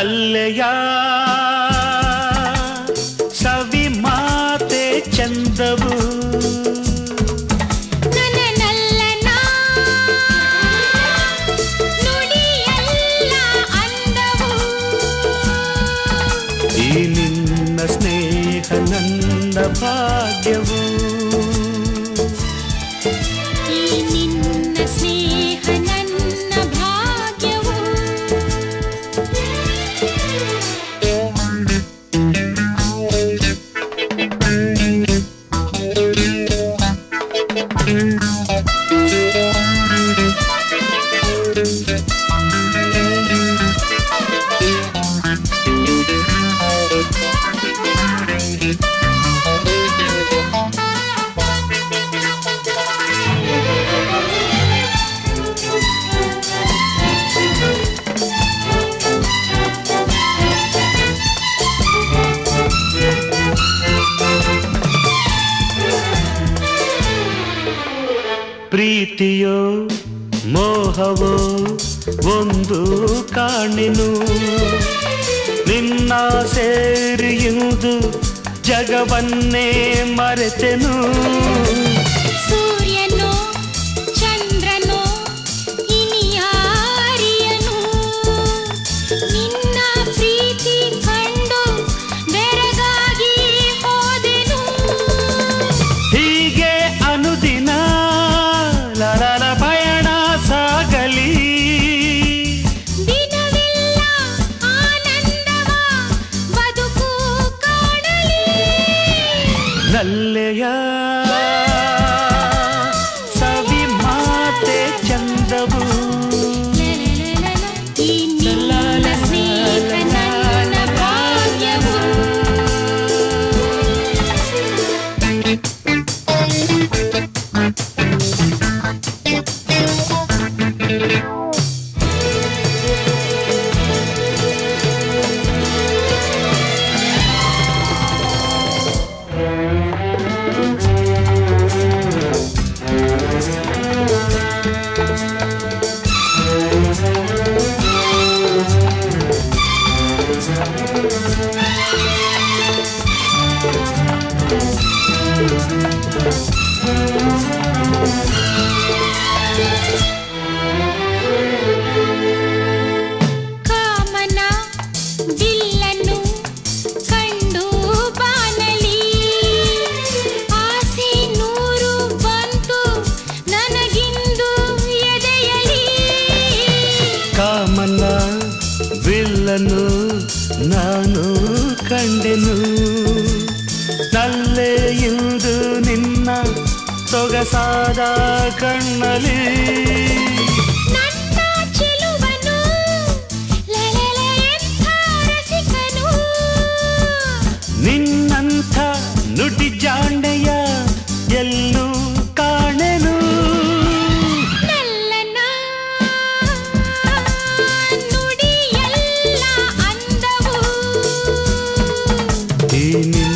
ನಲ್ಲೆಯ ಸವಿ ಮಾತೆ ಚಂದವು ಈ ನಿನ್ನ ಸ್ನೇಹ ನನ್ನ ಭಾಗ್ಯವು ಈ ನಿನ್ನ ಸ್ನೇಹ ನನ್ನ ಭಾಗ್ಯವು ಪ್ರೀತಿಯೋ ಮೋಹವೋ ಒಂದು ಕಾಣೆನು ನಿನ್ನ ಸೇರಿಯುವುದು ಜಗವನ್ನೇ ಮರೆತೆನು ಸೂರ್ಯನೋ ಚಂದ್ರನೋ ಇನಿಯಾರಿಯನು ನಿನ್ನ ಪ್ರೀತಿ ಕಂಡು ಬೆರಗಾಗಿ ಹೋದೆನು ಹೀಗೆ ಅನುದಿನ ಲರಳ ಪಯಣ ಸಾಗಲಿ ದಿನವೆಲ್ಲ ಆನಂದವ ಬದುಕು ಕಾಣಲಿ ನಲ್ಲೆಯ ಸವಿ ಮಾತೆ ಚಂದವು ಈ ನಿನ್ನ ಸ್ನೇಹ ನನ್ನ ಭಾಗ್ಯವು ಕಾಮನ ಬಿಲ್ಲನ್ನು ಕಂಡು ಬಾನಲಿ ಆಸೆ ನೂರು ಬಂತು ನನಗಿಂದು ಎದೆಯಲಿ ಕಾಮನ ಬಿಲ್ಲನ್ನು ನಾನು ಕಂಡೆನು ನಲ್ಲೆಯುವುದು ನಿನ್ನ ಸೊಗಸಾದ ಕಣ್ಣಲಿ ನನ್ನ ಚೆಲುವನು ಲಲಲ ಎಂಥ ರಸಿಕನು ನಿನ್ನಂಥ ನುಡಿ ಜಾಂಡೆಯ ಎಲ್ಲೂ ಕಾಣೆನು ನಲ್ಲನ ನುಡಿಯೆಲ್ಲ ಅಂದವು ಈ ನಿನ್ನ